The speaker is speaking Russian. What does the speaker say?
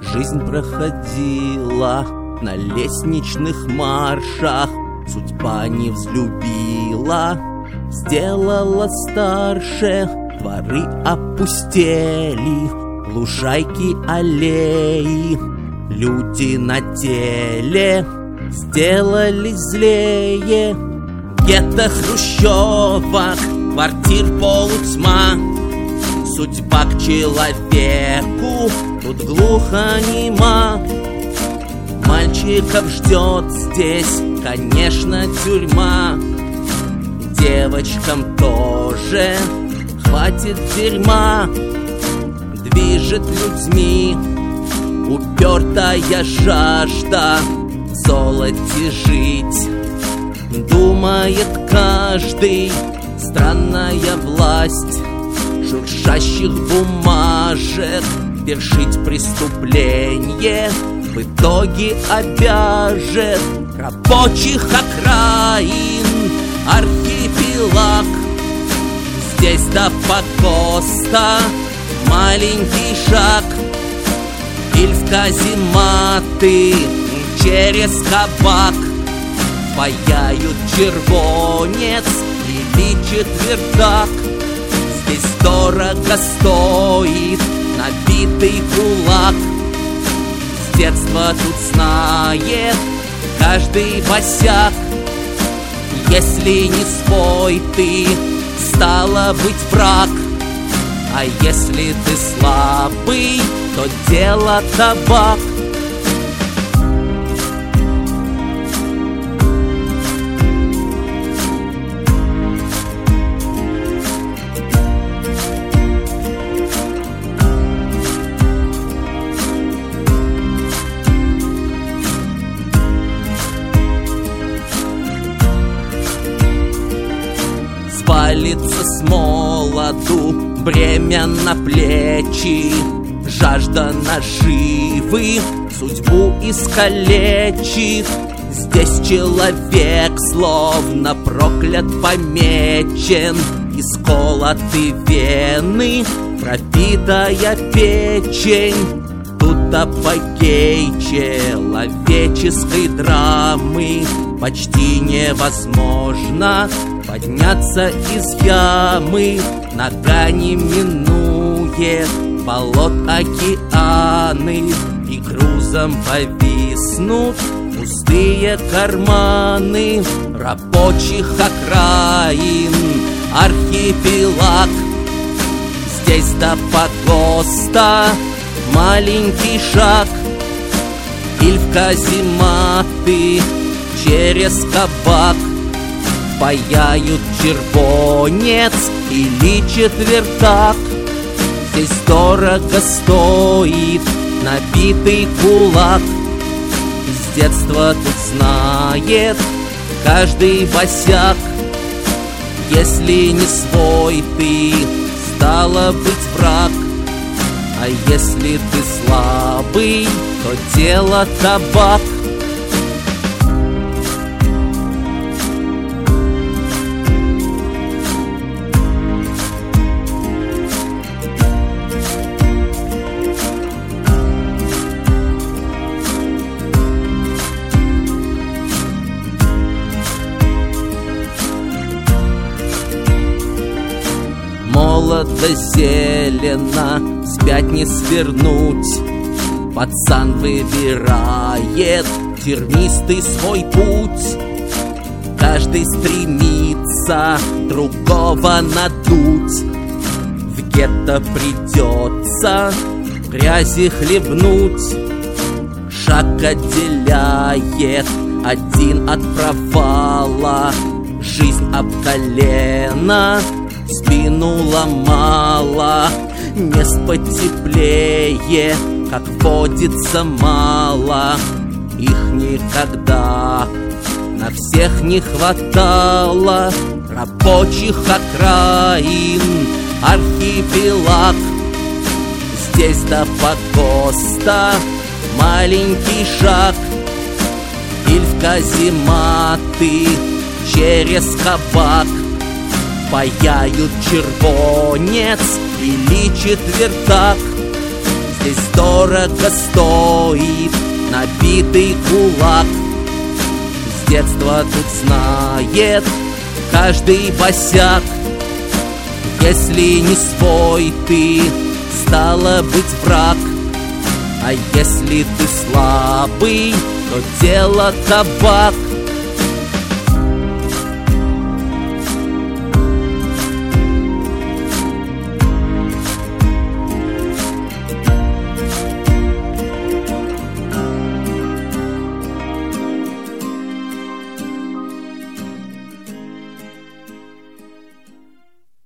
Жизнь проходила на лестничных маршах, судьба не взлюбила, сделала старше. Дворы опустели, лужайки, аллеи, люди на теле сделались злее. В гетто хрущевок, квартир полутьма, судьба к человеку тут глухонема. Мальчиков ждет здесь, конечно, тюрьма. Девочкам тоже хватит дерьма. Движет людьми упертая жажда в золоте жить. Думает каждый, странная власть шуршащих бумажек вершить преступление в итоге обяжет. Рабочих окраин архипелаг, здесь до погоста маленький шаг. Иль в казематы через кабак паяют червонец или четвертак. Здесь дорого стоит набитый кулак. С детства тут знает каждый босяк: если не свой ты, стало быть враг. А если ты слабый, то дело табак. Свалится с молоду бремя на плечи, жажда наживы судьбу искалечит. Здесь человек словно проклят помечен, исколоты вены, пропитая печень. Тут апогей человеческой драмы, почти невозможно подняться из ямы. Нога не минует болот океаны, и грузом повиснут пустые карманы. Рабочих окраин архипелаг, здесь до погоста маленький шаг. Иль в казематы через кабак паяют червонец или четвертак. Здесь дорого стоит набитый кулак. С детства тут знает каждый босяк: если не свой ты, стало быть враг. А если ты слабый, то дело табак. Молодо зелено, спять не свернуть. Пацан выбирает тернистый свой путь. Каждый стремится другого надуть. В гетто придется грязи хлебнуть. Шаг отделяет один от провала. Жизнь об колено спину ломала. Мест потеплее, как водится, мало. Их никогда на всех не хватало. Рабочих окраин архипелаг, здесь до погоста маленький шаг. Иль в казематы через кабак паяют червонец или четвертак. Здесь дорого стоит набитый кулак. С детства тут знает каждый босяк: если не свой ты, стало быть, враг. А если ты слабый, то дело табак.